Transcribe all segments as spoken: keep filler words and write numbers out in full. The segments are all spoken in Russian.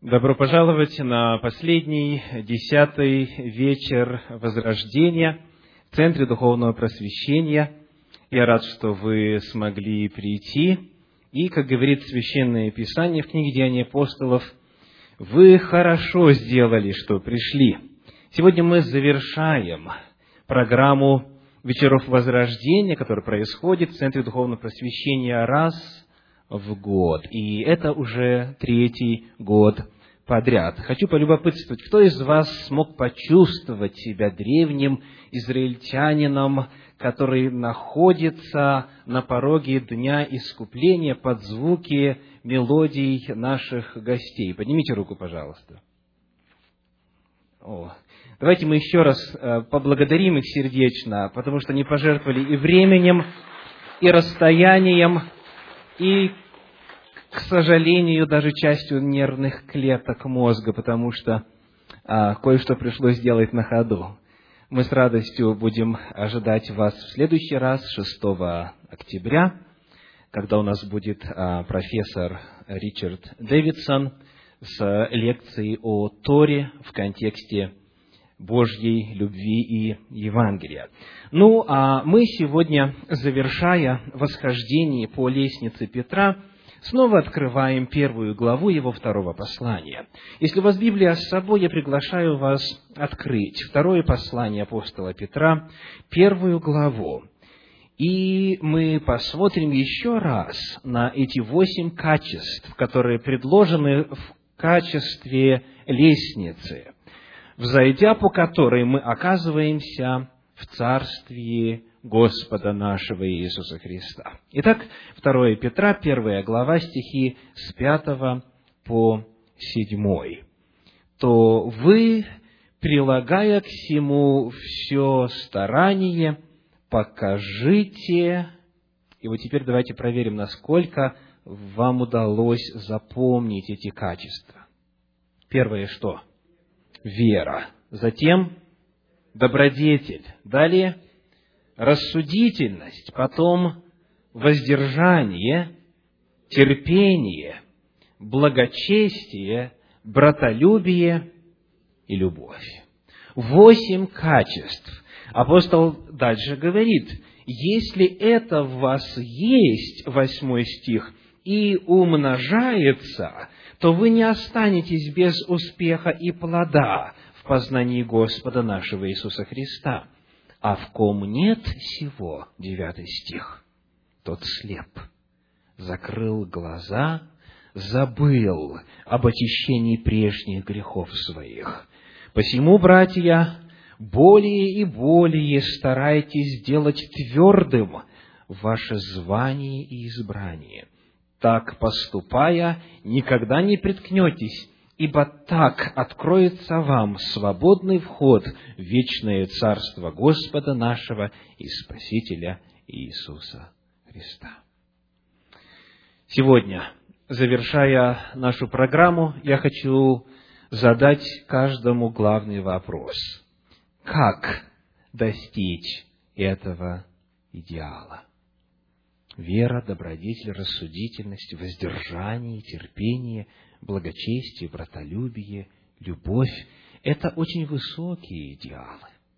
Добро пожаловать на последний, десятый вечер Возрождения в Центре Духовного Просвещения. Я рад, что вы смогли прийти. И, как говорит Священное Писание в книге «Деяния апостолов», вы хорошо сделали, что пришли. Сегодня мы завершаем программу вечеров Возрождения, которая происходит в Центре Духовного Просвещения раз в год. И это уже третий год подряд. Хочу полюбопытствовать, кто из вас смог почувствовать себя древним израильтянином, который находится на пороге Дня Искупления под звуки мелодий наших гостей? Поднимите руку, пожалуйста. О. Давайте мы еще раз поблагодарим их сердечно, потому что они пожертвовали и временем, и расстоянием, и, к сожалению, даже частью нервных клеток мозга, потому что а, кое-что пришлось сделать на ходу. Мы с радостью будем ожидать вас в следующий раз, шестого октября, когда у нас будет а, профессор Ричард Дэвидсон с лекцией о Торе в контексте Божьей любви и Евангелия. Ну, а мы сегодня, завершая восхождение по лестнице Петра, снова открываем первую главу его второго послания. Если у вас Библия с собой, я приглашаю вас открыть второе послание апостола Петра, первую главу. И мы посмотрим еще раз на эти восемь качеств, которые предложены в качестве лестницы, взойдя по которой мы оказываемся в Царстве Господа нашего Иисуса Христа. Итак, второе Петра, первая глава, стихи с пятого по седьмой. «То вы, прилагая к сему все старание, покажите...» И вот теперь давайте проверим, насколько вам удалось запомнить эти качества. Первое что? Вера. Затем добродетель. Далее рассудительность. Потом воздержание, терпение, благочестие, братолюбие и любовь. Восемь качеств. Апостол дальше говорит: если это в вас есть, восьмой стих, и умножается, то вы не останетесь без успеха и плода в познании Господа нашего Иисуса Христа. А в ком нет сего, девятый стих, тот слеп, закрыл глаза, забыл об очищении прежних грехов своих. Посему, братья, более и более старайтесь сделать твердым ваше звание и избрание. Так поступая, никогда не приткнетесь, ибо так откроется вам свободный вход в вечное Царство Господа нашего и Спасителя Иисуса Христа. Сегодня, завершая нашу программу, я хочу задать каждому главный вопрос. Как достичь этого идеала? Вера, добродетель, рассудительность, воздержание, терпение, благочестие, братолюбие, любовь – это очень высокие идеалы.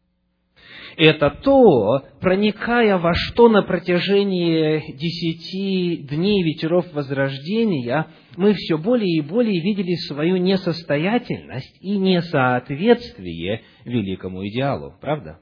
Это то, проникая во что на протяжении десяти дней вечеров Возрождения, мы все более и более видели свою несостоятельность и несоответствие великому идеалу. Правда?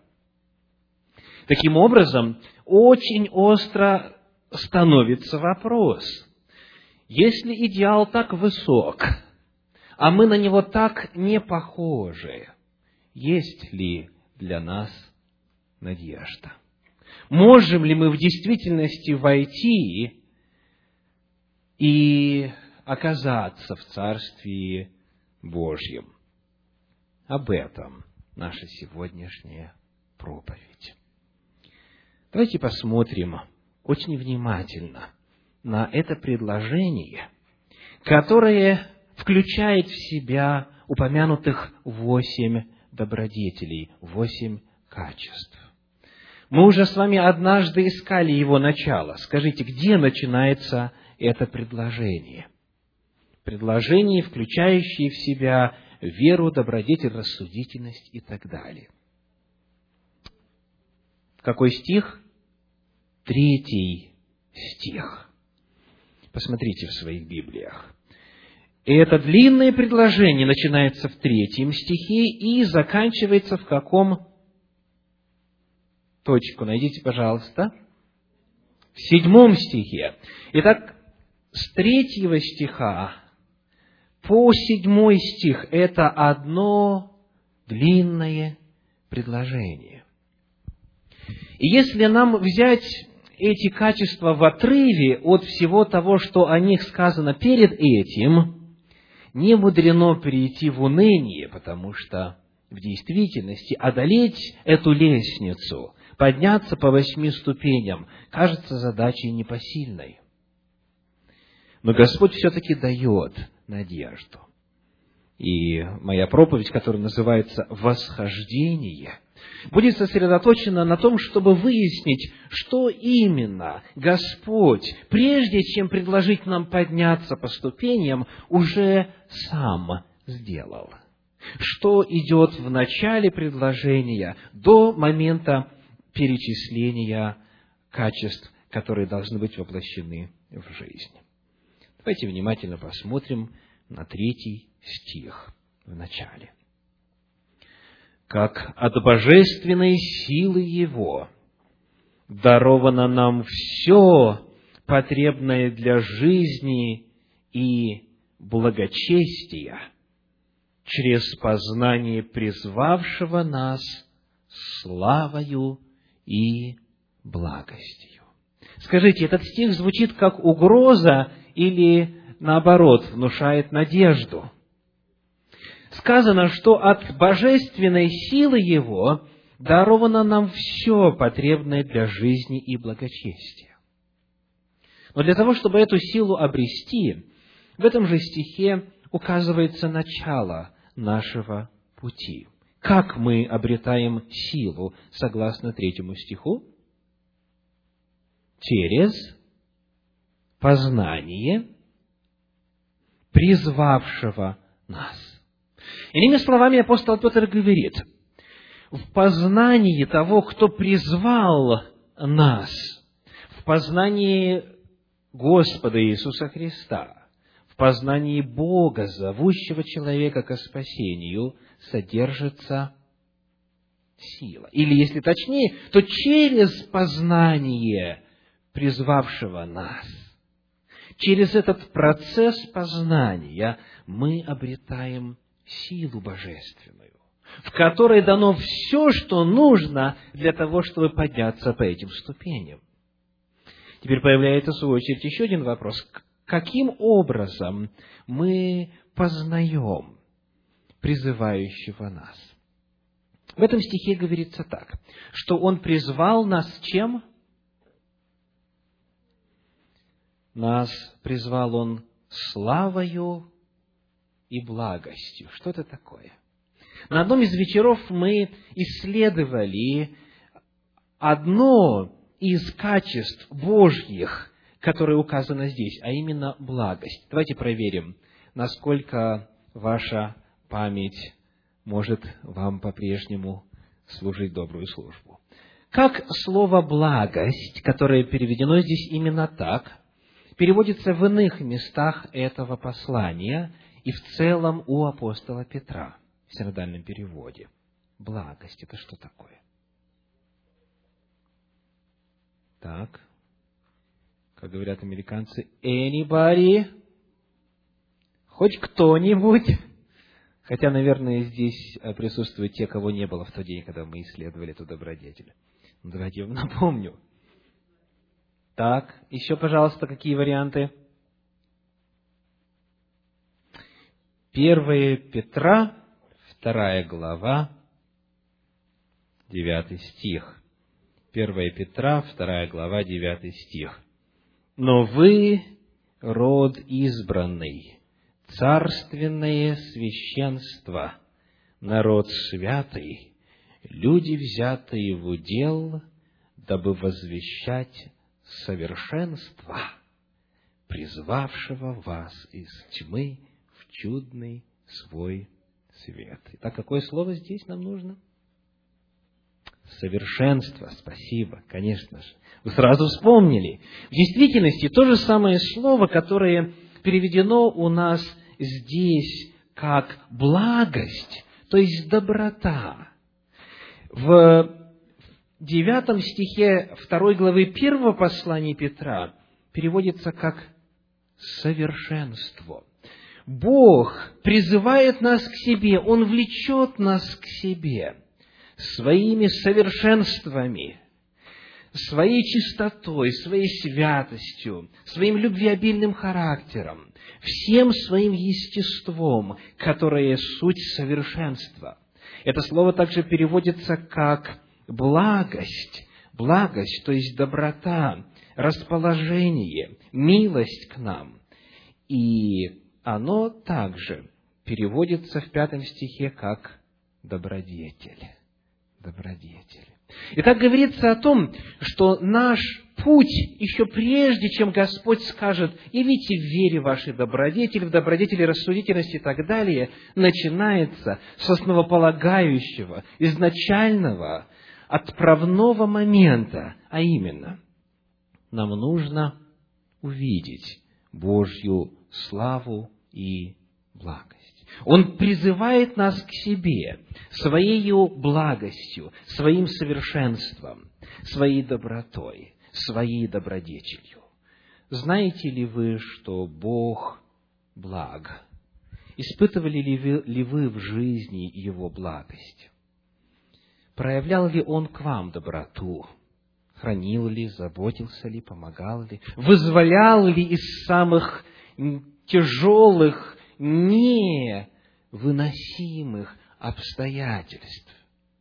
Таким образом, очень остро становится вопрос: если идеал так высок, а мы на него так не похожи, есть ли для нас надежда? Можем ли мы в действительности войти и оказаться в Царстве Божьем? Об этом наша сегодняшняя проповедь. Давайте посмотрим очень внимательно на это предложение, которое включает в себя упомянутых восемь добродетелей, восемь качеств. Мы уже с вами однажды искали его начало. Скажите, где начинается это предложение? предложений, включающие в себя веру, добродетель, рассудительность и так далее. Какой стих? Третий стих. Посмотрите в своих Библиях. И это длинное предложение начинается в третьем стихе и заканчивается в каком? Точку найдите, пожалуйста. В седьмом стихе. Итак, с третьего стиха по седьмой стих это одно длинное предложение. И если нам взять эти качества в отрыве от всего того, что о них сказано перед этим, не мудрено перейти в уныние, потому что в действительности одолеть эту лестницу, подняться по восьми ступеням, кажется задачей непосильной. Но Господь все-таки дает надежду. И моя проповедь, которая называется «Восхождение», будет сосредоточена на том, чтобы выяснить, что именно Господь, прежде чем предложить нам подняться по ступеням, уже сам сделал. Что идет в начале предложения до момента перечисления качеств, которые должны быть воплощены в жизнь. Давайте внимательно посмотрим на третий стих в начале. «Как от божественной силы Его даровано нам все, потребное для жизни и благочестия, через познание призвавшего нас славою и благостью». Скажите, этот стих звучит как угроза или, наоборот, внушает надежду? Сказано, что от божественной силы Его даровано нам все, потребное для жизни и благочестия. Но для того, чтобы эту силу обрести, в этом же стихе указывается начало нашего пути. Как мы обретаем силу, согласно третьему стиху? Через познание призвавшего нас. Иными словами, апостол Петр говорит, в познании того, кто призвал нас, в познании Господа Иисуса Христа, в познании Бога, зовущего человека ко спасению, содержится сила. Или, если точнее, то через познание призвавшего нас, через этот процесс познания мы обретаем силу божественную, в которой дано все, что нужно для того, чтобы подняться по этим ступеням. Теперь появляется, в свою очередь, еще один вопрос. Каким образом мы познаем призывающего нас? В этом стихе говорится так, что Он призвал нас чем? Нас призвал Он славою и благостью. Что это такое? На одном из вечеров мы исследовали одно из качеств Божьих, которое указано здесь, а именно благость. Давайте проверим, насколько ваша память может вам по-прежнему служить добрую службу. Как слово «благость», которое переведено здесь именно так, переводится в иных местах этого послания и в целом у апостола Петра в синодальном переводе? Благость — это что такое? Так, как говорят американцы, anybody? Хоть кто-нибудь? Хотя, наверное, здесь присутствуют те, кого не было в тот день, когда мы исследовали эту добродетель. Ну, давайте я вам напомню. Так, еще, пожалуйста, какие варианты? Первое Петра, вторая глава, девятый стих. Первое Петра, вторая глава, девятый стих. «Но вы род избранный, царственное священство, народ святый, люди, взятые в удел, дабы возвещать совершенство призвавшего вас из тьмы в чудный свой свет. Итак, какое слово здесь нам нужно? Совершенство. Спасибо, конечно же. Вы сразу вспомнили. В действительности, то же самое слово, которое переведено у нас здесь как благость, то есть доброта. В девятом стихе второй главы первого послания Петра переводится как совершенство. Бог призывает нас к себе, Он влечет нас к себе своими совершенствами, своей чистотой, своей святостью, своим любвеобильным характером, всем своим естеством, которое суть совершенства. Это слово также переводится как благость, благость, то есть доброта, расположение, милость к нам. И оно также переводится в пятом стихе как добродетель. Добродетель. Итак, говорится о том, что наш путь, еще прежде, чем Господь скажет, явите в вере вашей добродетели, в добродетели рассудительности и так далее, начинается с основополагающего, изначального, отправного момента, а именно, нам нужно увидеть Божью славу и благость. Он призывает нас к себе своей благостью, своим совершенством, своей добротой, своей добродетелью. Знаете ли вы, что Бог благ? Испытывали ли вы, ли вы в жизни Его благость? Проявлял ли Он к вам доброту? Хранил ли, заботился ли, помогал ли? Вызволял ли из самых тяжелых, невыносимых обстоятельств?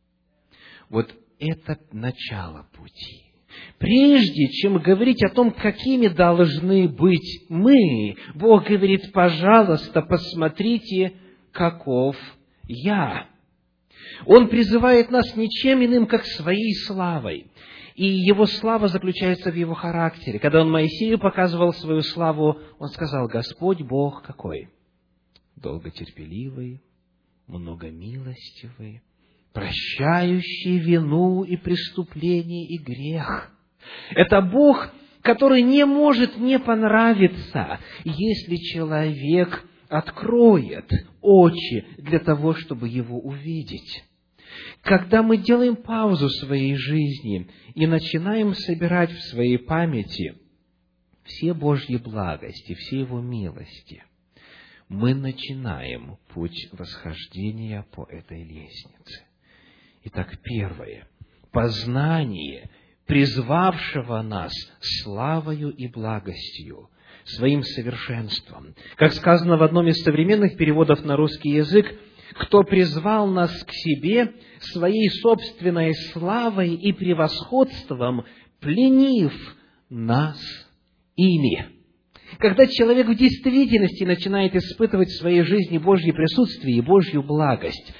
Вот это начало пути. Прежде чем говорить о том, какими должны быть мы, Бог говорит: пожалуйста, посмотрите, каков я. Он призывает нас ничем иным, как своей славой. И Его слава заключается в Его характере. Когда Он Моисею показывал свою славу, Он сказал: Господь Бог какой? Долготерпеливый, многомилостивый, прощающий вину и преступление и грех. Это Бог, который не может не понравиться, если человек откроет очи для того, чтобы Его увидеть. Когда мы делаем паузу в своей жизни и начинаем собирать в своей памяти все Божьи благости, все Его милости, мы начинаем путь восхождения по этой лестнице. Итак, первое. Познание призвавшего нас славою и благостью, своим совершенством. Как сказано в одном из современных переводов на русский язык, кто призвал нас к себе своей собственной славой и превосходством, пленив нас ими. Когда человек в действительности начинает испытывать в своей жизни Божье присутствие и Божью благость,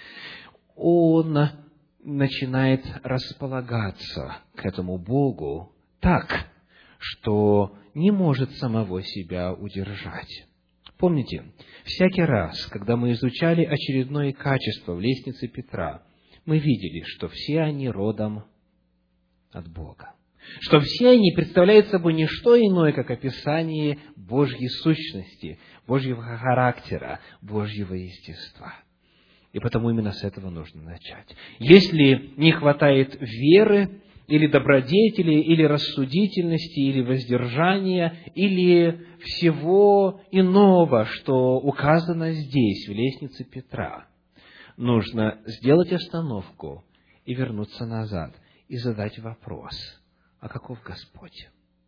он начинает располагаться к этому Богу так, что не может самого себя удержать. Помните, всякий раз, когда мы изучали очередное качество в лестнице Петра, мы видели, что все они родом от Бога. Что все они представляют собой не что иное, как описание Божьей сущности, Божьего характера, Божьего естества. И потому именно с этого нужно начать. Если не хватает веры, или добродетели, или рассудительности, или воздержания, или всего иного, что указано здесь, в лестнице Петра, нужно сделать остановку и вернуться назад, и задать вопрос: а каков Господь?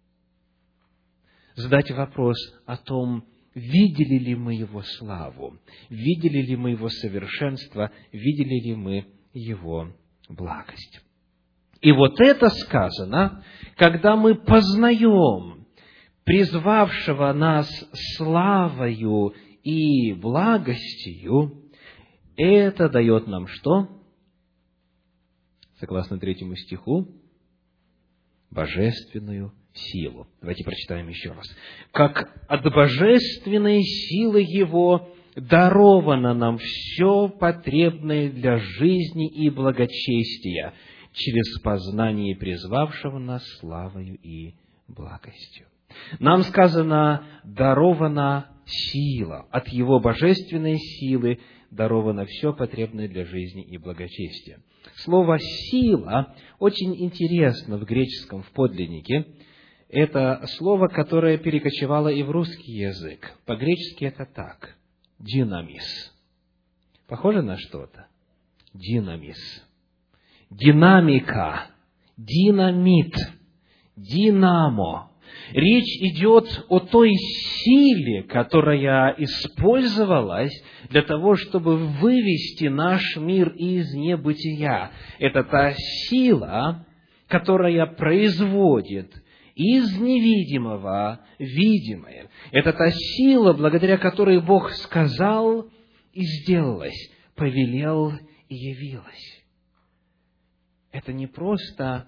Задать вопрос о том, видели ли мы Его славу, видели ли мы Его совершенство, видели ли мы Его благость. И вот это сказано, когда мы познаем призвавшего нас славою и благостью, это дает нам что? Согласно третьему стиху, божественную силу. Давайте прочитаем еще раз. «Как от божественной силы Его даровано нам все потребное для жизни и благочестия через познание призвавшего нас славою и благостью». Нам сказано, дарована сила. От Его божественной силы даровано все потребное для жизни и благочестия. Слово «сила» очень интересно в греческом, в подлиннике. Это слово, которое перекочевало и в русский язык. По-гречески это так. Динамис. Похоже на что-то? Динамис. Динамика. Динамит. Динамо. Речь идет о той силе, которая использовалась для того, чтобы вывести наш мир из небытия. Это та сила, которая производит из невидимого видимое. Это та сила, благодаря которой Бог сказал и сделалось, повелел и явилось. Это не просто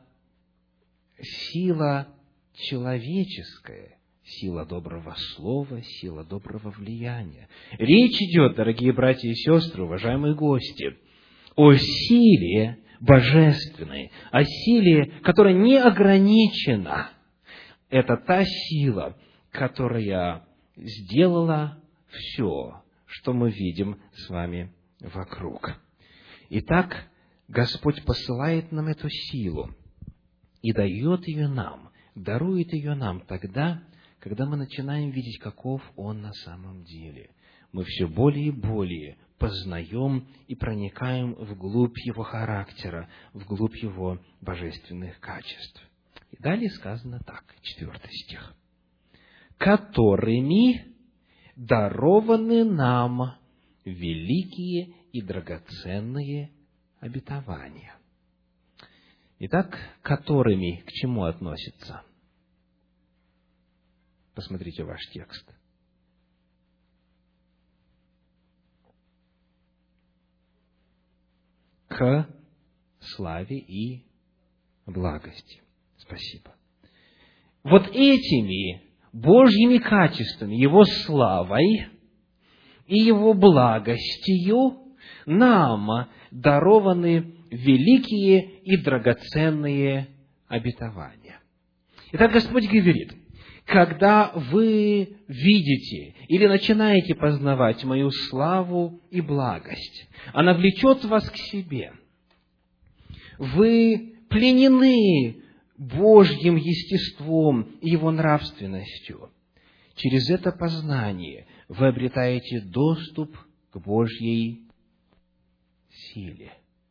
сила человеческая, сила доброго слова, сила доброго влияния. Речь идет, дорогие братья и сестры, уважаемые гости, о силе божественной, о силе, которая не ограничена. Это та сила, которая сделала все, что мы видим с вами вокруг. Итак, Господь посылает нам эту силу и дает ее нам, дарует ее нам тогда, когда мы начинаем видеть, каков Он на самом деле. Мы все более и более познаем и проникаем вглубь Его характера, вглубь Его божественных качеств. И далее сказано так, четвертый стих. «Которыми дарованы нам великие и драгоценные обетования». Итак, которыми к чему относится? Посмотрите ваш текст. К славе и благости. Спасибо. Вот этими Божьими качествами, Его славой и Его благостью нам дарованы великие и драгоценные обетования. Итак, Господь говорит, когда вы видите или начинаете познавать мою славу и благость, она влечет вас к себе. Вы пленены Божьим естеством и Его нравственностью. Через это познание вы обретаете доступ к Божьей силе.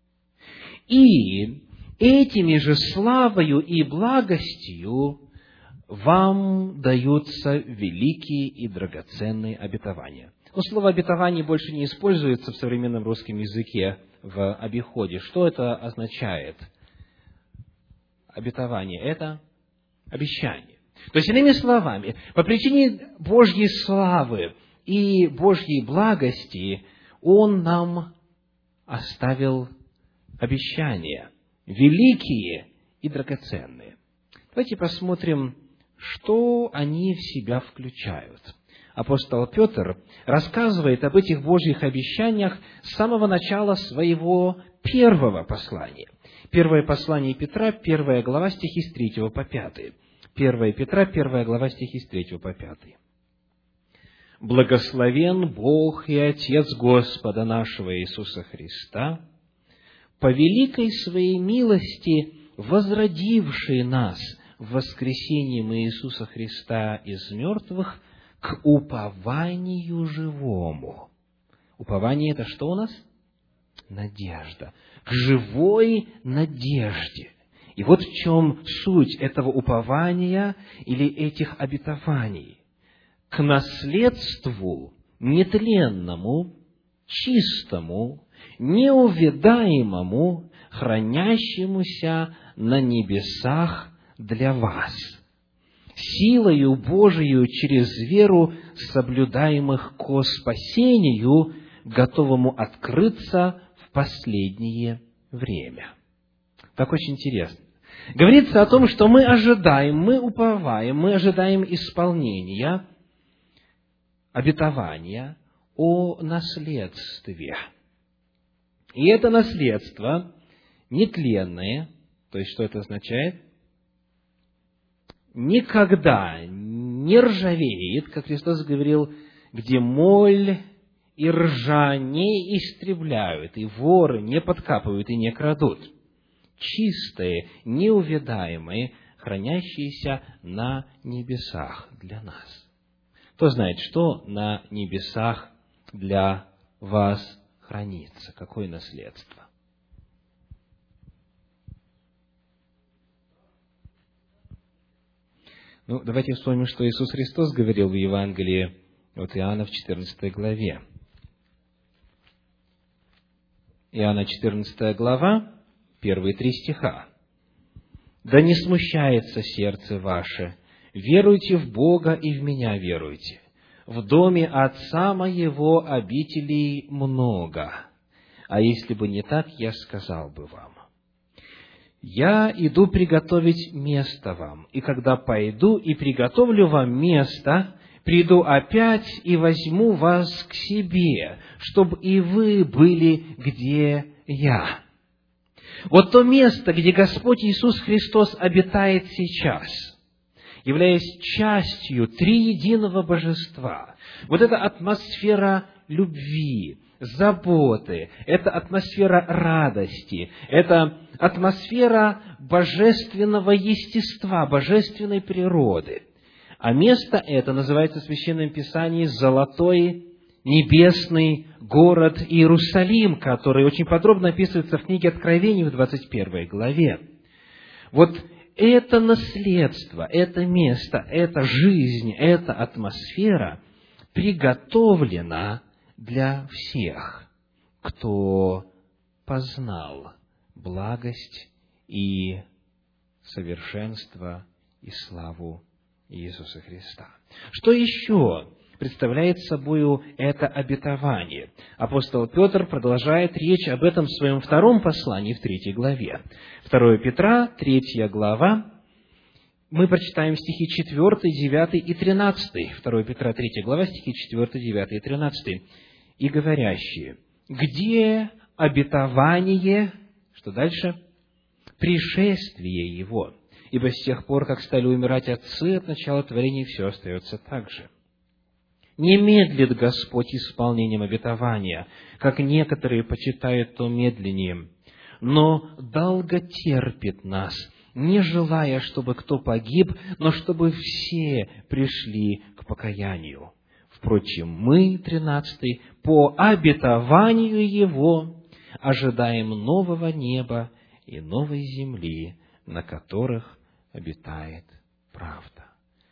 И этими же славою и благостью вам даются великие и драгоценные обетования. Но слово «обетование» больше не используется в современном русском языке в обиходе. Что это означает? Обетование – это обещание. То есть, иными словами, по причине Божьей славы и Божьей благости Он нам оставил обещания, великие и драгоценные. Давайте посмотрим, что они в себя включают. Апостол Петр рассказывает об этих Божьих обещаниях с самого начала своего первого послания. Первое послание Петра, первая глава, стихи с третьего по пятый. Первое Петра, первая глава, стихи с третьего по пятый. «Благословен Бог и Отец Господа нашего Иисуса Христа, по великой Своей милости возродивший нас в воскресением Иисуса Христа из мертвых к упованию живому». Упование – это что у нас? Надежда. К живой надежде. И вот в чем суть этого упования или этих обетований. К наследству нетленному, чистому, неувядаемому, хранящемуся на небесах для вас, силою Божию через веру соблюдаемых ко спасению, готовому открыться в последнее время. Так очень интересно. Говорится о том, что мы ожидаем, мы уповаем, мы ожидаем исполнения обетования о наследстве. И это наследство нетленное, то есть что это означает? Никогда не ржавеет, как Христос говорил, где моль и ржа не истребляют, и воры не подкапывают и не крадут. Чистые, неувядаемые, хранящиеся на небесах для нас. Кто знает, что на небесах для вас хранится? Какое наследство? Ну, давайте вспомним, что Иисус Христос говорил в Евангелии от Иоанна в четырнадцатой главе. Иоанна четырнадцатая глава, первые три стиха. «Да не смущается сердце ваше, веруйте в Бога и в Меня веруйте. В доме Отца Моего обителей много, а если бы не так, я сказал бы вам. Я иду приготовить место вам, и когда пойду и приготовлю вам место, приду опять и возьму вас к себе, чтобы и вы были, где я». Вот то место, где Господь Иисус Христос обитает сейчас, являясь частью триединого Божества, вот эта атмосфера любви, заботы, это атмосфера радости, это атмосфера божественного естества, божественной природы. А место это называется в Священном Писании «Золотой небесный город Иерусалим», который очень подробно описывается в книге Откровений в двадцать первой главе. Вот это наследство, это место, эта жизнь, эта атмосфера приготовлена для всех, кто познал благость и совершенство и славу Иисуса Христа. Что еще представляет собою это обетование? Апостол Петр продолжает речь об этом в своем втором послании в третьей главе. второе Петра, третья глава, мы прочитаем стихи четвёртый, девятый и тринадцатый. второе Петра, третья глава, стихи четвёртый, девятый и тринадцатый. «И говорящие, где обетование...» Что дальше? «Пришествие Его. Ибо с тех пор, как стали умирать отцы от начала творения, все остается так же. Не медлит Господь исполнением обетования, как некоторые почитают то медленнее, но долго терпит нас, не желая, чтобы кто погиб, но чтобы все пришли к покаянию. Впрочем, мы, тринадцатый, по обетованию Его ожидаем нового неба и новой земли, на которых обитает правда».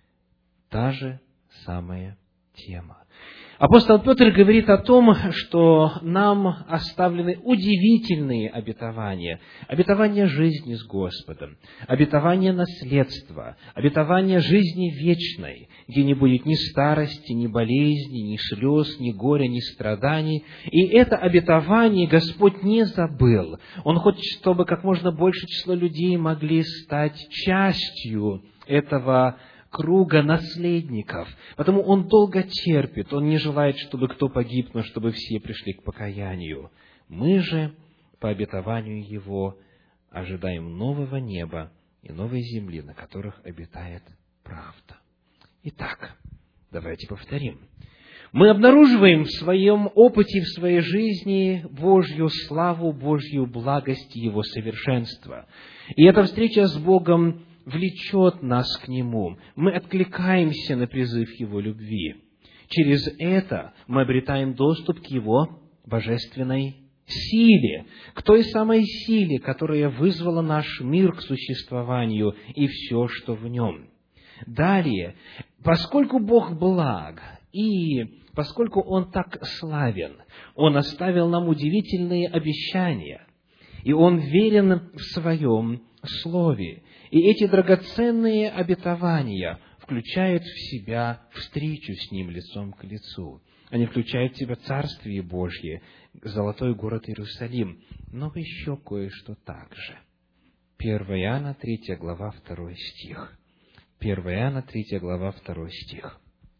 Та же самая тема. Апостол Петр говорит о том, что нам оставлены удивительные обетования. Обетование жизни с Господом, обетование наследства, обетование жизни вечной, где не будет ни старости, ни болезни, ни слез, ни горя, ни страданий. И это обетование Господь не забыл. Он хочет, чтобы как можно больше число людей могли стать частью этого круга наследников. Потому Он долго терпит, Он не желает, чтобы кто погиб, но чтобы все пришли к покаянию. Мы же, по обетованию Его, ожидаем нового неба и новой земли, на которых обитает правда. Итак, давайте повторим. Мы обнаруживаем в своем опыте, в своей жизни Божью славу, Божью благость и Его совершенство. И эта встреча с Богом влечет нас к Нему. Мы откликаемся на призыв Его любви. Через это мы обретаем доступ к Его божественной силе, к той самой силе, которая вызвала наш мир к существованию и все, что в нем. Далее, поскольку Бог благ и поскольку Он так славен, Он оставил нам удивительные обещания, и Он верен в Своем Слове. И эти драгоценные обетования включают в себя встречу с Ним лицом к лицу. Они включают в себя Царствие Божье, золотой город Иерусалим, но еще кое-что также. первое Иоанна, третья глава, второй стих. первое Иоанна, третья глава, второй стих.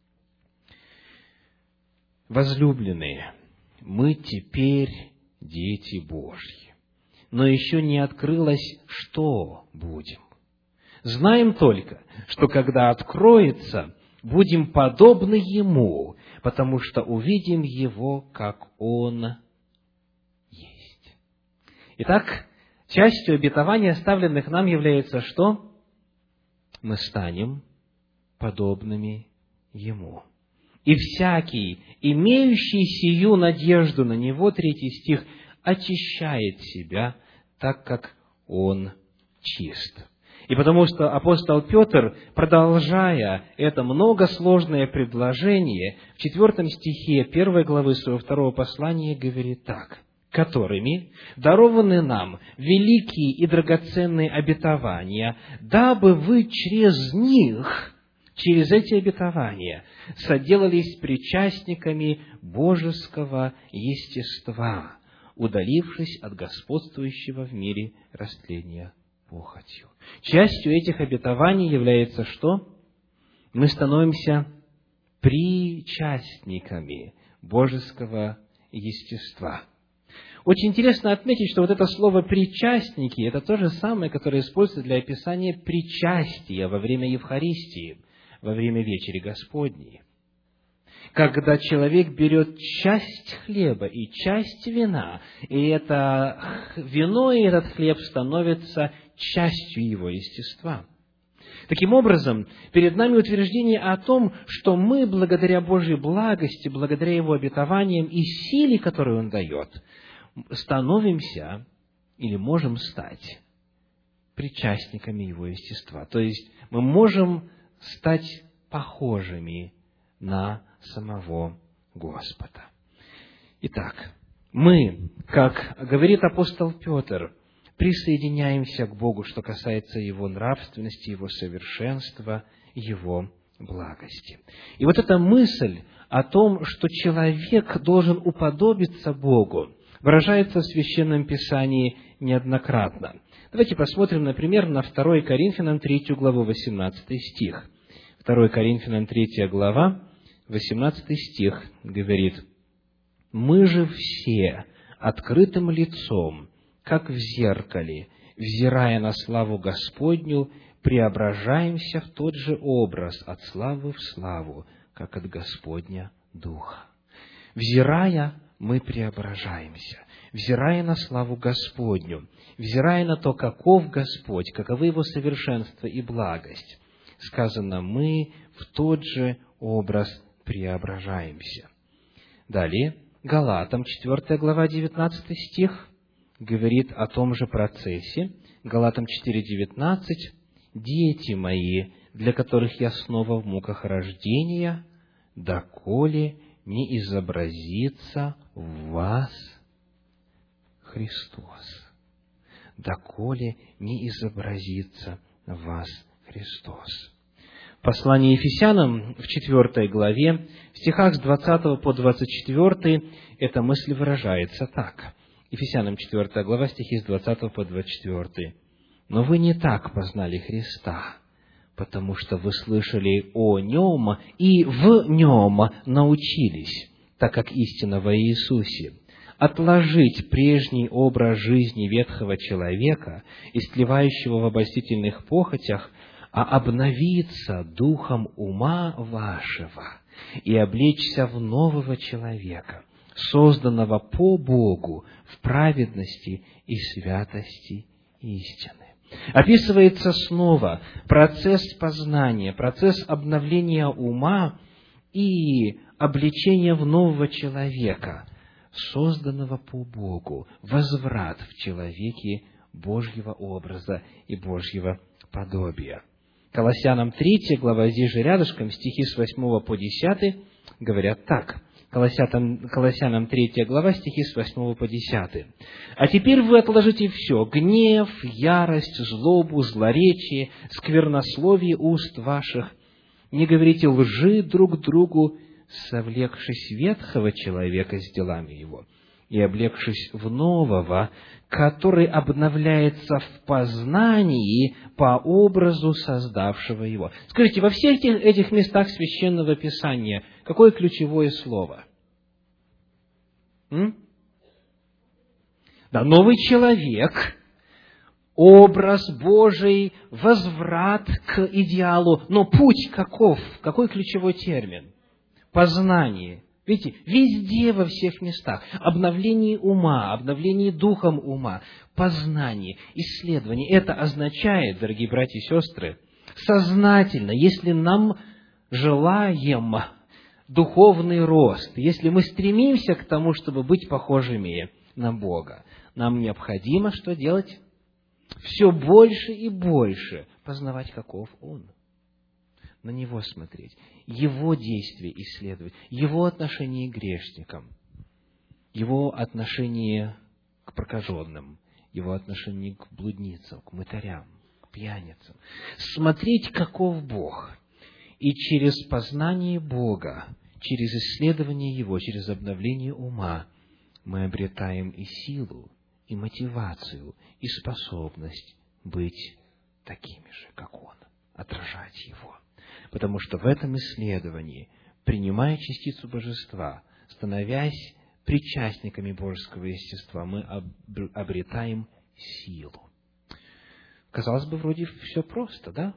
«Возлюбленные, мы теперь дети Божьи, но еще не открылось, что будем. Знаем только, что когда откроется, будем подобны Ему, потому что увидим Его, как Он есть». Итак, частью обетований, оставленных нам, является что? Мы станем подобными Ему. И всякий, имеющий сию надежду на Него, третий стих, очищает себя, так как он чист. И потому что апостол Петр, продолжая это многосложное предложение, в четвертом стихе первой главы своего второго послания говорит так: «Которыми дарованы нам великие и драгоценные обетования, дабы вы через них, через эти обетования, соделались причастниками божеского естества, удалившись от господствующего в мире растления похотью». Частью этих обетований является что? Мы становимся причастниками божеского естества. Очень интересно отметить, что вот это слово «причастники» — это то же самое, которое используется для описания причастия во время Евхаристии, во время Вечери Господней. Когда человек берет часть хлеба и часть вина, и это вино и этот хлеб становятся частью его естества. Таким образом, перед нами утверждение о том, что мы, благодаря Божьей благости, благодаря Его обетованиям и силе, которую Он дает, становимся или можем стать причастниками Его естества. То есть, мы можем стать похожими на самого Господа. Итак, мы, как говорит апостол Петр, присоединяемся к Богу, что касается Его нравственности, Его совершенства, Его благости. И вот эта мысль о том, что человек должен уподобиться Богу, выражается в Священном Писании неоднократно. Давайте посмотрим, например, на второе Коринфянам третью главу, восемнадцатый стих. второе Коринфянам третья глава, восемнадцатый стих говорит: «Мы же все открытым лицом, как в зеркале, взирая на славу Господню, преображаемся в тот же образ от славы в славу, как от Господня Духа». Взирая, мы преображаемся. Взирая на славу Господню, взирая на то, каков Господь, каковы Его совершенство и благость, сказано, мы в тот же образ преображаемся. Далее, Галатам, четвертая глава, девятнадцатый стих, говорит о том же процессе. Галатам четыре девятнадцать. «Дети мои, для которых я снова в муках рождения, доколе не изобразится в вас Христос». Доколе не изобразится в вас Христос. Послание Ефесянам в четвертой главе, в стихах с двадцатого по двадцать четвёртый, эта мысль выражается так. Ефесянам четвертая глава, стихи с двадцатого по двадцать четвёртый. «Но вы не так познали Христа, потому что вы слышали о Нем и в Нем научились, так как истина во Иисусе, отложить прежний образ жизни ветхого человека, истлевающего в обольстительных похотях, а обновиться духом ума вашего и облечься в нового человека, созданного по Богу в праведности и святости истины». Описывается снова процесс познания, процесс обновления ума и облечения в нового человека, созданного по Богу, возврат в человеке Божьего образа и Божьего подобия. Колоссянам третья глава, здесь же рядышком, стихи с восьмого по десятый, говорят так. Колоссянам, Колоссянам третья глава, стихи с восьмого по десятый. «А теперь вы отложите все: гнев, ярость, злобу, злоречие, сквернословие уст ваших. Не говорите лжи друг другу, совлекшись ветхого человека с делами его, и облегшись в нового, который обновляется в познании по образу создавшего его». Скажите, во всех этих, этих местах Священного Писания какое ключевое слово? М? Да, новый человек, образ Божий, возврат к идеалу. Но путь каков? Какой ключевой термин? Познание. Видите, везде, во всех местах. Обновление ума, обновление духом ума, познание, исследование. Это означает, дорогие братья и сестры, сознательно, если нам желаем духовный рост, если мы стремимся к тому, чтобы быть похожими на Бога, нам необходимо что делать? Все больше и больше познавать, каков Он. На Него смотреть, Его действия исследовать, Его отношение к грешникам, Его отношение к прокаженным, Его отношение к блудницам, к мытарям, к пьяницам. Смотреть, каков Бог. И через познание Бога, через исследование Его, через обновление ума мы обретаем и силу, и мотивацию, и способность быть такими же, как Он, отражать Его. Потому что в этом исследовании, принимая частицу Божества, становясь причастниками Божеского естества, мы обретаем силу. Казалось бы, вроде все просто, да?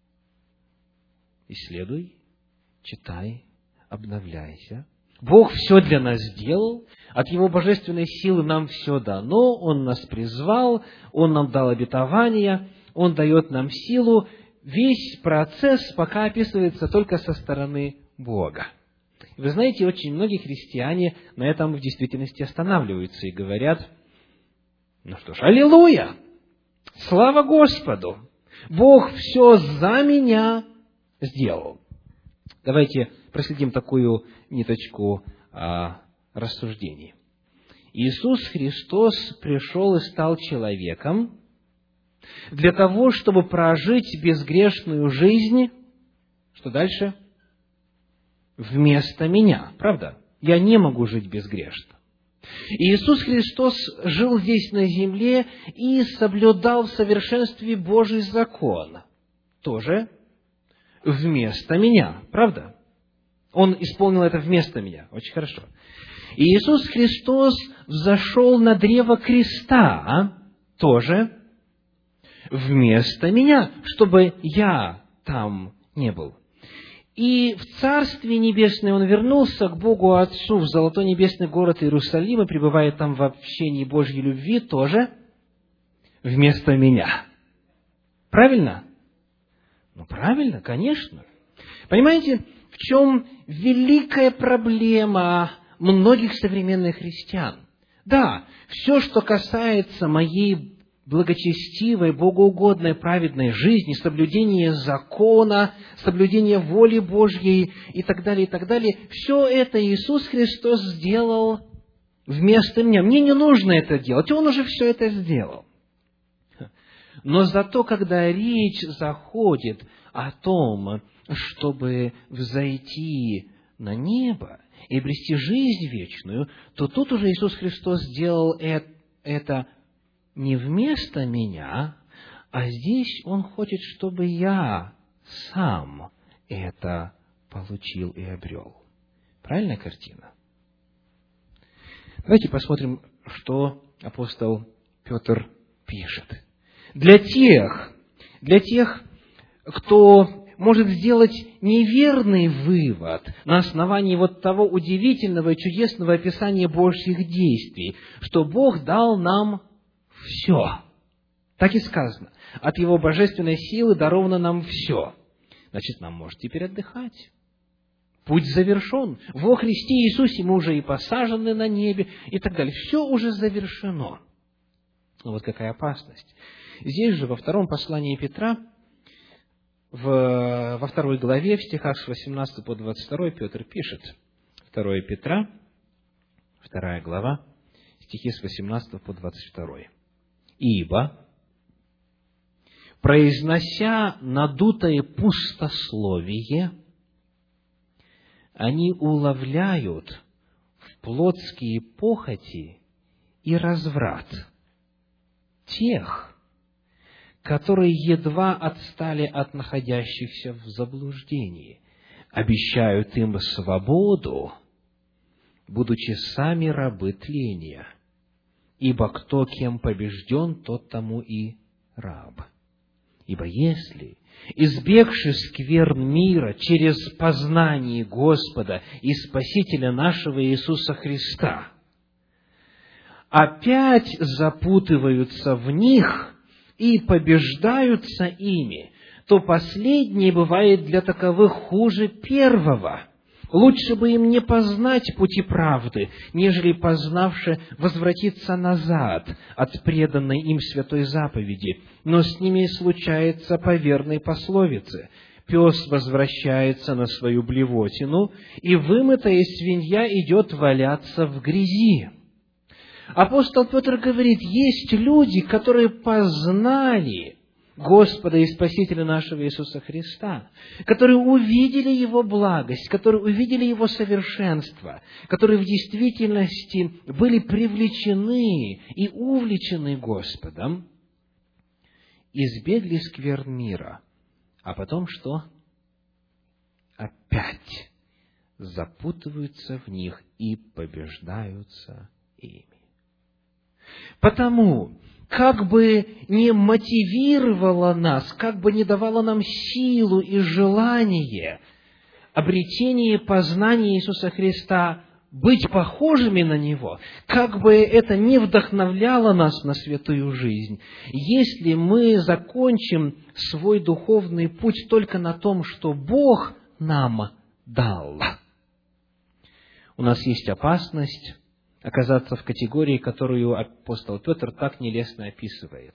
Исследуй, читай, обновляйся. Бог все для нас сделал, от Его божественной силы нам все дано, Он нас призвал, Он нам дал обетование, Он дает нам силу. Весь процесс пока описывается только со стороны Бога. Вы знаете, очень многие христиане на этом в действительности останавливаются и говорят: ну что ж, аллилуйя! Слава Господу! Бог все за меня сделал. Давайте проследим такую ниточку а, рассуждений. Иисус Христос пришел и стал человеком для того, чтобы прожить безгрешную жизнь. Что дальше? Вместо меня. Правда? Я не могу жить безгрешно. И Иисус Христос жил здесь на земле и соблюдал в совершенстве Божий закон. Тоже вместо меня. Правда? Он исполнил это вместо меня. Очень хорошо. И Иисус Христос взошел на древо креста. Тоже вместо меня, чтобы я там не был. И в Царстве Небесное Он вернулся к Богу Отцу в золотой небесный город Иерусалим и пребывает там в общении Божьей любви тоже вместо меня. Правильно? Ну, правильно, конечно. Понимаете, в чем великая проблема многих современных христиан? Да, все, что касается моей благочестивой, богоугодной, праведной жизни, соблюдения закона, соблюдения воли Божьей и так далее, и так далее, все это Иисус Христос сделал вместо меня. Мне не нужно это делать, Он уже все это сделал. Но зато, когда речь заходит о том, чтобы взойти на небо и обрести жизнь вечную, то тут уже Иисус Христос сделал это не вместо меня, а здесь Он хочет, чтобы я сам это получил и обрел. Правильная картина? Давайте посмотрим, что апостол Петр пишет. Для тех, для тех, кто может сделать неверный вывод на основании вот того удивительного и чудесного описания Божьих действий, что Бог дал нам все. Так и сказано. От Его божественной силы даровано нам все. Значит, нам может теперь отдыхать. Путь завершен. Во Христе Иисусе мы уже и посажены на небе, и так далее. Все уже завершено. Но вот какая опасность. Здесь же, во втором послании Петра, в, во второй главе, в стихах с восемнадцатого по двадцать второй, Петр пишет. второе Петра, вторая глава, стихи с восемнадцатого по двадцать второй. «Ибо, произнося надутое пустословие, они уловляют в плотские похоти и разврат тех, которые едва отстали от находящихся в заблуждении, обещают им свободу, будучи сами рабы тления. Ибо кто кем побежден, тот тому и раб. Ибо если, избегши скверн мира через познание Господа и Спасителя нашего Иисуса Христа, опять запутываются в них и побеждаются ими, то последнее бывает для таковых хуже первого. Лучше бы им не познать пути правды, нежели, познавши, возвратиться назад от преданной им святой заповеди. Но с ними случается по верной пословице: пес возвращается на свою блевотину, и вымытая свинья идет валяться в грязи. Апостол Петр говорит, есть люди, которые познали Господа и Спасителя нашего Иисуса Христа, которые увидели Его благость, которые увидели Его совершенство, которые в действительности были привлечены и увлечены Господом, избегли скверн мира, а потом что? Опять запутываются в них и побеждаются ими. Потому, как бы не мотивировало нас, как бы не давало нам силу и желание обретение и познание Иисуса Христа, быть похожими на Него, как бы это не вдохновляло нас на святую жизнь, если мы закончим свой духовный путь только на том, что Бог нам дал, у нас есть опасность оказаться в категории, которую апостол Петр так нелестно описывает.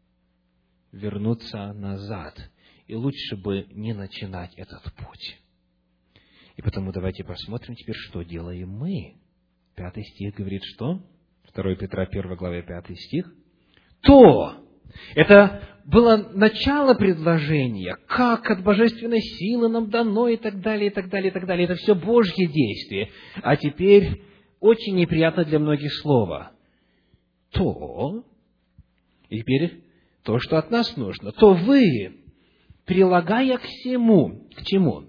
Вернуться назад. И лучше бы не начинать этот путь. И потому давайте посмотрим теперь, что делаем мы. Пятый стих говорит, что? второе Петра, первая глава, пятый стих. То! Это было начало предложения, как от божественной силы нам дано, и так далее, и так далее, и так далее. Это все Божье действие. А теперь очень неприятно для многих слово. То, и теперь то, что от нас нужно, то вы, прилагая к всему, к чему?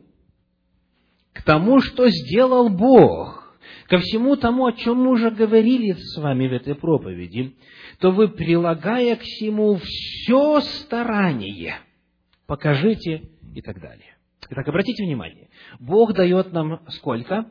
К тому, что сделал Бог, ко всему тому, о чем мы уже говорили с вами в этой проповеди, то вы, прилагая к всему все старание, покажите и так далее. Итак, обратите внимание, Бог дает нам сколько?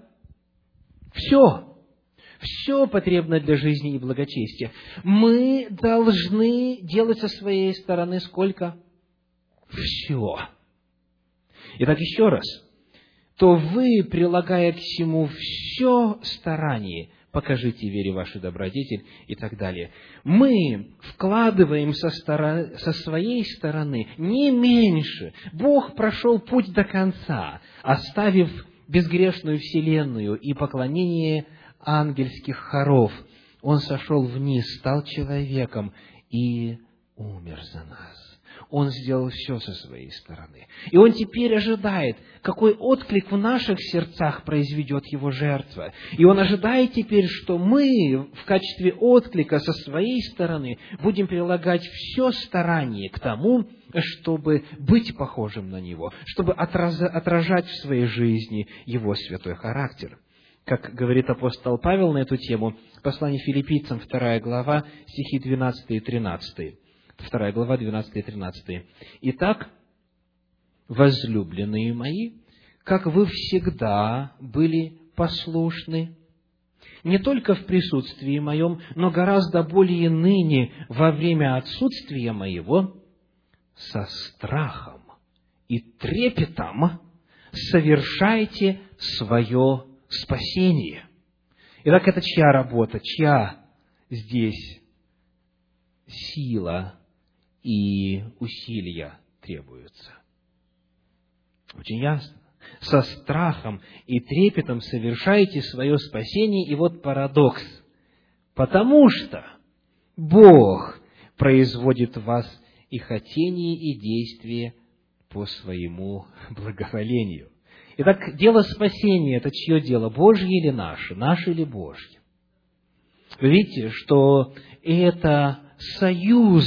Все. Все потребно для жизни и благочестия. Мы должны делать со своей стороны сколько? Все. Итак, еще раз. То вы, прилагая к всему все старание, покажите вере вашу добродетель и так далее. Мы вкладываем со, стороны, со своей стороны не меньше. Бог прошел путь до конца, оставив безгрешную вселенную и поклонение ангельских хоров. Он сошел вниз, стал человеком и умер за нас. Он сделал все со своей стороны. И Он теперь ожидает, какой отклик в наших сердцах произведет Его жертва. И Он ожидает теперь, что мы в качестве отклика со своей стороны будем прилагать все старание к тому, чтобы быть похожим на Него, чтобы отражать в своей жизни Его святой характер. Как говорит апостол Павел на эту тему, послание Филиппийцам, вторая глава, стихи двенадцатый и тринадцатый. вторая глава, двенадцатый и тринадцатый. «Итак, возлюбленные мои, как вы всегда были послушны, не только в присутствии моем, но гораздо более ныне во время отсутствия моего, со страхом и трепетом совершайте свое спасение». Итак, это чья работа? Чья здесь сила и усилия требуются? Очень ясно. Со страхом и трепетом совершайте свое спасение. И вот парадокс. Потому что Бог производит в вас и хотение, и действие по своему благоволению. Итак, дело спасения – это чье дело? Божье или наше? Наше или Божье? Вы видите, что это союз.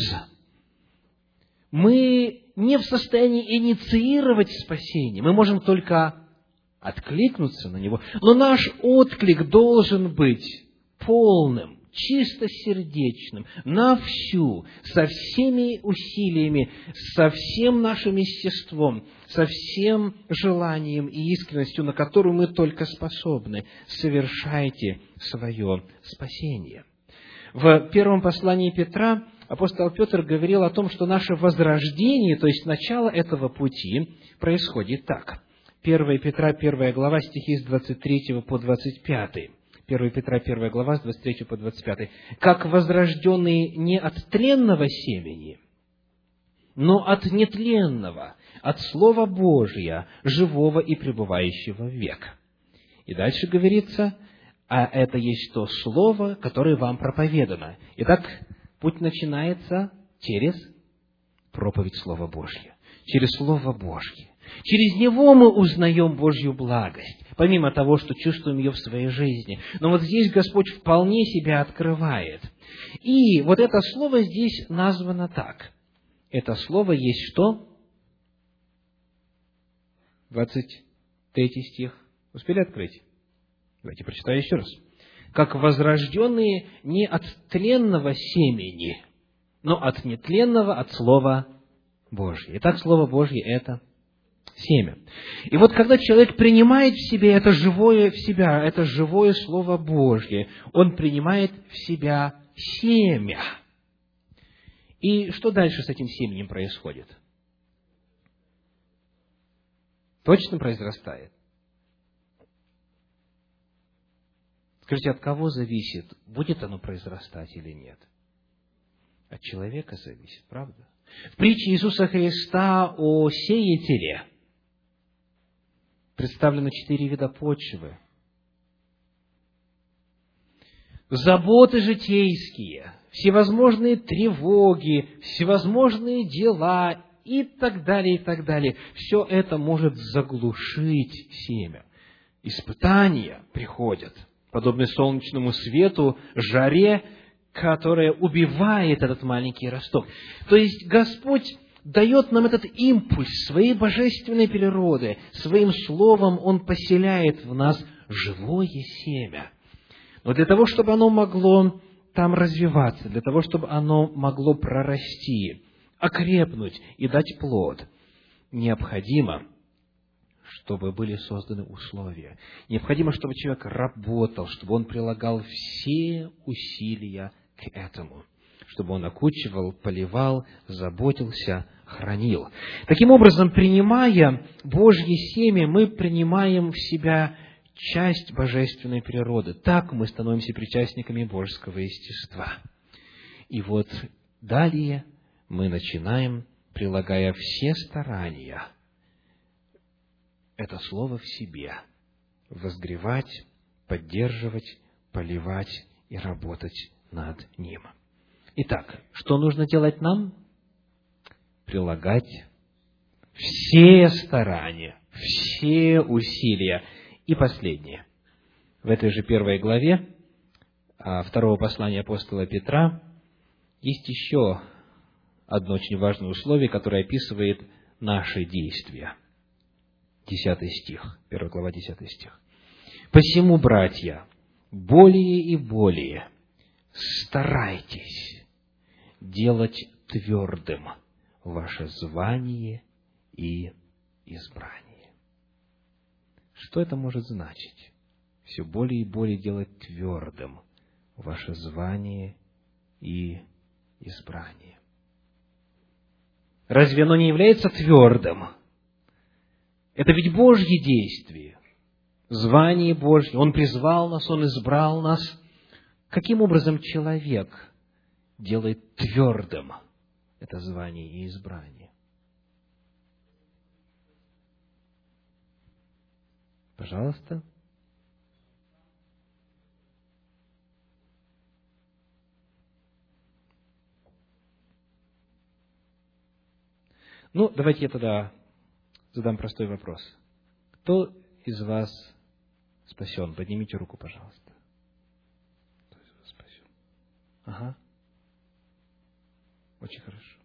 Мы не в состоянии инициировать спасение. Мы можем только откликнуться на него. Но наш отклик должен быть полным, чистосердечным, на всю, со всеми усилиями, со всем нашим естеством, со всем желанием и искренностью, на которую мы только способны. Совершайте свое спасение. В первом послании Петра апостол Петр говорил о том, что наше возрождение, то есть начало этого пути, происходит так. первое Петра, первая глава, стихи с двадцать третьего по двадцать пятый. первое Петра, первая глава, с двадцать третьего по двадцать пятый. «Как возрожденные не от тленного семени, но от нетленного, от Слова Божия, живого и пребывающего в век». И дальше говорится, а это есть то Слово, которое вам проповедано. Итак, путь начинается через проповедь Слова Божьего, через Слово Божье. Через него мы узнаем Божью благость, помимо того, что чувствуем ее в своей жизни. Но вот здесь Господь вполне себя открывает. И вот это слово здесь названо так. Это слово есть что? двадцать третий стих. Успели открыть? Давайте прочитаю еще раз. «Как возрожденные не от тленного семени, но от нетленного, от Слова Божьего». Итак, Слово Божье – это семя. И вот когда человек принимает в себе это живое в себя, это живое Слово Божье, он принимает в себя семя. И что дальше с этим семенем происходит? Точно произрастает? Скажите, от кого зависит, будет оно произрастать или нет? От человека зависит, правда? В притче Иисуса Христа о сеятеле представлено четыре вида почвы. Заботы житейские, всевозможные тревоги, всевозможные дела и так далее, и так далее. Все это может заглушить семя. Испытания приходят, подобны солнечному свету, жаре, которая убивает этот маленький росток. То есть Господь дает нам этот импульс своей божественной природы. Своим словом Он поселяет в нас живое семя. Но для того, чтобы оно могло там развиваться, для того, чтобы оно могло прорасти, окрепнуть и дать плод, необходимо, чтобы были созданы условия. Необходимо, чтобы человек работал, чтобы он прилагал все усилия к этому, чтобы он окучивал, поливал, заботился, хранил. Таким образом, принимая Божье семя, мы принимаем в себя часть божественной природы. Так мы становимся причастниками божеского естества. И вот далее мы начинаем, прилагая все старания, это слово в себе возгревать, поддерживать, поливать и работать над ним. Итак, что нужно делать нам? Прилагать все старания, все усилия. И последнее. В этой же первой главе второго послания апостола Петра есть еще одно очень важное условие, которое описывает наши действия. Десятый стих, первая глава, десятый стих. «Посему, братья, более и более старайтесь делать твердым ваше звание и избрание». Что это может значить? Все более и более делать твердым ваше звание и избрание. Разве оно не является твердым? Это ведь Божье действие, звание Божье. Он призвал нас, Он избрал нас. Каким образом человек делает твердым это звание и избрание? Пожалуйста. Ну, давайте я тогда задам простой вопрос. Кто из вас спасен? Поднимите руку, пожалуйста. Кто из вас спасен? Ага. Очень хорошо.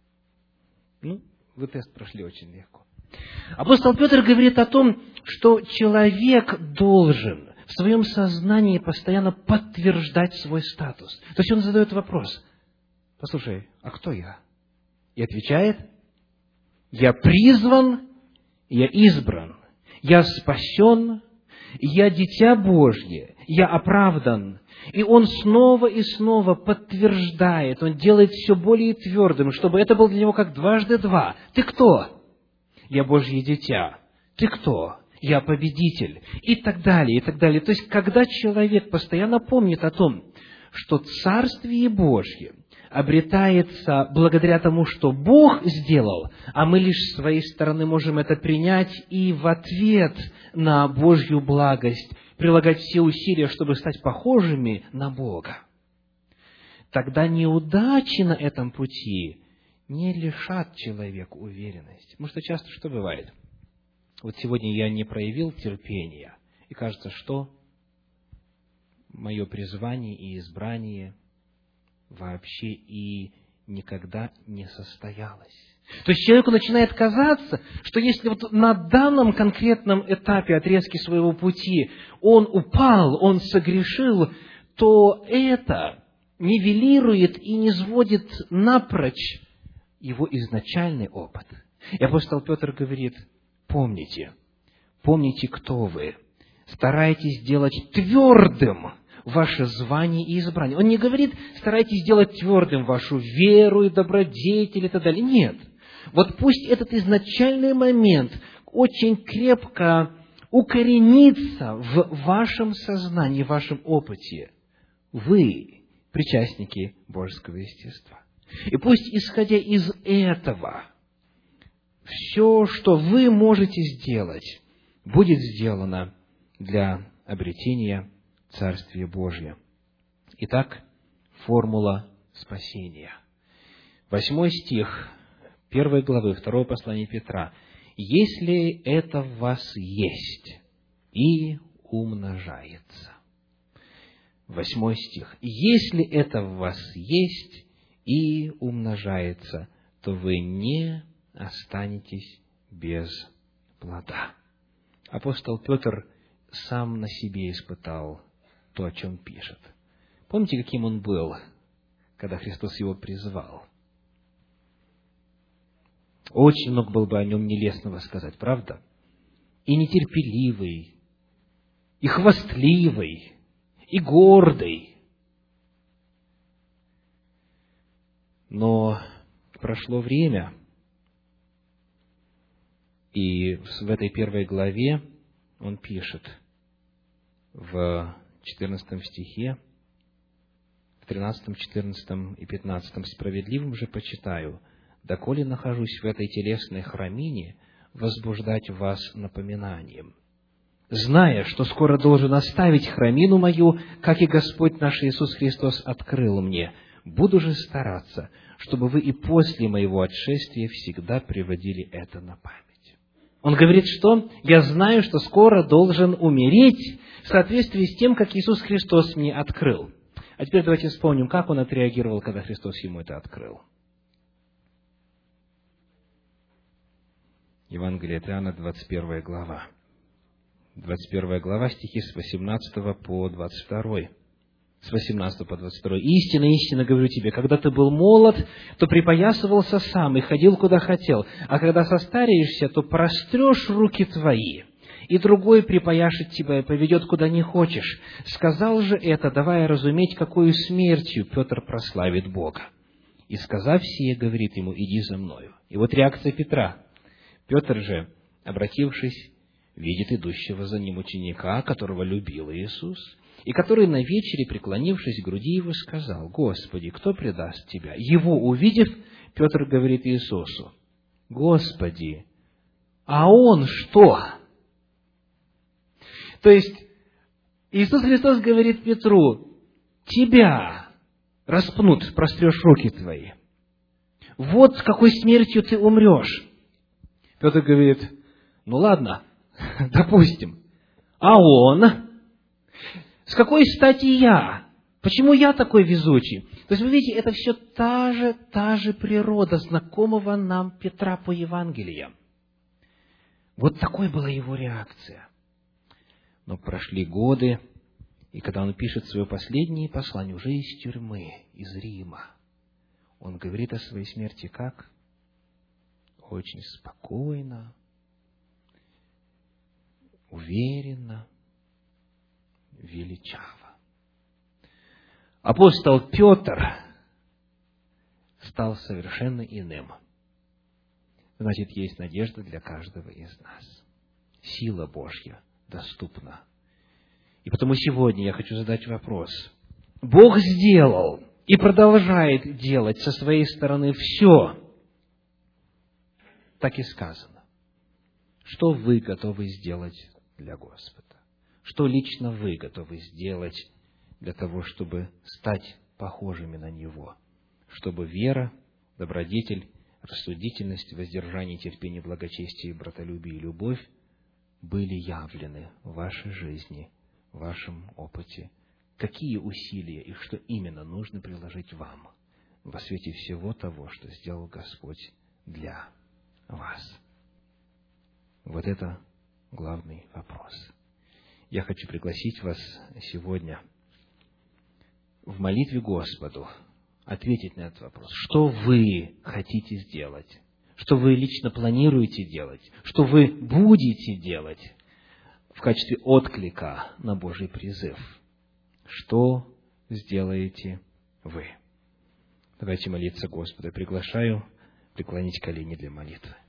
Ну, вы тест прошли очень легко. Апостол Петр говорит о том, что человек должен в своем сознании постоянно подтверждать свой статус. То есть он задает вопрос: послушай, а кто я? И отвечает: я призван, я избран, я спасен, я дитя Божье, я оправдан. И он снова и снова подтверждает, он делает все более твердым, чтобы это было для него как дважды два. Ты кто? Я Божье дитя. Ты кто? Я победитель. И так далее, и так далее. То есть, когда человек постоянно помнит о том, что Царствие Божье обретается благодаря тому, что Бог сделал, а мы лишь с своей стороны можем это принять и в ответ на Божью благость прилагать все усилия, чтобы стать похожими на Бога, тогда неудачи на этом пути не лишат человека уверенности. Потому что часто что бывает? Вот сегодня я не проявил терпения, и кажется, что мое призвание и избрание вообще и никогда не состоялось. То есть человеку начинает казаться, что если вот на данном конкретном этапе, отрезке своего пути он упал, он согрешил, то это нивелирует и низводит напрочь его изначальный опыт. И апостол Петр говорит: помните, помните, кто вы. Старайтесь сделать твердым ваше звание и избрание. Он не говорит: старайтесь сделать твердым вашу веру и добродетель и так далее. Нет. Вот пусть этот изначальный момент очень крепко укоренится в вашем сознании, в вашем опыте. Вы причастники божеского естества. И пусть, исходя из этого, все, что вы можете сделать, будет сделано для обретения Царствия Божия. Итак, формула спасения. Восьмой стих первой главы второго послания Петра. «Если это в вас есть и умножается». Восьмой стих. «Если это в вас есть и умножается, то вы не останетесь без плода». Апостол Петр сам на себе испытал то, о чем пишет. Помните, каким он был, когда Христос его призвал? Очень много было бы о нем нелестного сказать, правда? И нетерпеливый, и хвастливый, и гордый. Но прошло время, и в этой первой главе он пишет в четырнадцатом стихе, в тринадцатом, четырнадцатом и пятнадцатом: «Справедливым же почитаю, доколе нахожусь в этой телесной храмине, возбуждать вас напоминанием, зная, что скоро должен оставить храмину мою, как и Господь наш Иисус Христос открыл мне. Буду же стараться, чтобы вы и после моего отшествия всегда приводили это на память». Он говорит, что «я знаю, что скоро должен умереть в соответствии с тем, как Иисус Христос мне открыл». А теперь давайте вспомним, как он отреагировал, когда Христос ему это открыл. Евангелие от Иоанна, двадцать первая глава. двадцать первая глава, стихи с восемнадцатого по двадцать второй. С восемнадцатого по двадцать второй. «Истинно, истинно говорю тебе, когда ты был молод, то припоясывался сам и ходил, куда хотел, а когда состареешься, то прострешь руки твои, и другой припояшет тебя и поведет, куда не хочешь. Сказал же это, давая разуметь, какою смертью Петр прославит Бога. И, сказав сие, говорит ему: иди за мною». И вот реакция Петра. Петр же, обратившись, видит идущего за ним ученика, которого любил Иисус, и который на вечере, преклонившись к груди его, сказал: «Господи, кто предаст тебя?» Его увидев, Петр говорит Иисусу: «Господи, а он что?» То есть, Иисус Христос говорит Петру: «Тебя распнут, прострешь руки твои. Вот с какой смертью ты умрешь». Петр говорит: «Ну ладно, допустим. А он? С какой стати я? Почему я такой везучий?» То есть, вы видите, это все та же, та же природа знакомого нам Петра по Евангелиям. Вот такой была его реакция. Но прошли годы, и когда он пишет свое последнее послание, уже из тюрьмы, из Рима, он говорит о своей смерти как? Очень спокойно, уверенно, величаво. Апостол Петр стал совершенно иным. Значит, есть надежда для каждого из нас. Сила Божья доступна. И потому сегодня я хочу задать вопрос. Бог сделал и продолжает делать со своей стороны все, так и сказано. Что вы готовы сделать для Господа? Что лично вы готовы сделать для того, чтобы стать похожими на Него? Чтобы вера, добродетель, рассудительность, воздержание, терпение, благочестие, братолюбие и любовь были явлены в вашей жизни, в вашем опыте. Какие усилия и что именно нужно приложить вам во свете всего того, что сделал Господь для вас? Вот это главный вопрос. Я хочу пригласить вас сегодня в молитве Господу ответить на этот вопрос. Что вы хотите сделать? Что вы лично планируете делать? Что вы будете делать в качестве отклика на Божий призыв? Что сделаете вы? Давайте молиться Господу. Я приглашаю преклонить колени для молитвы.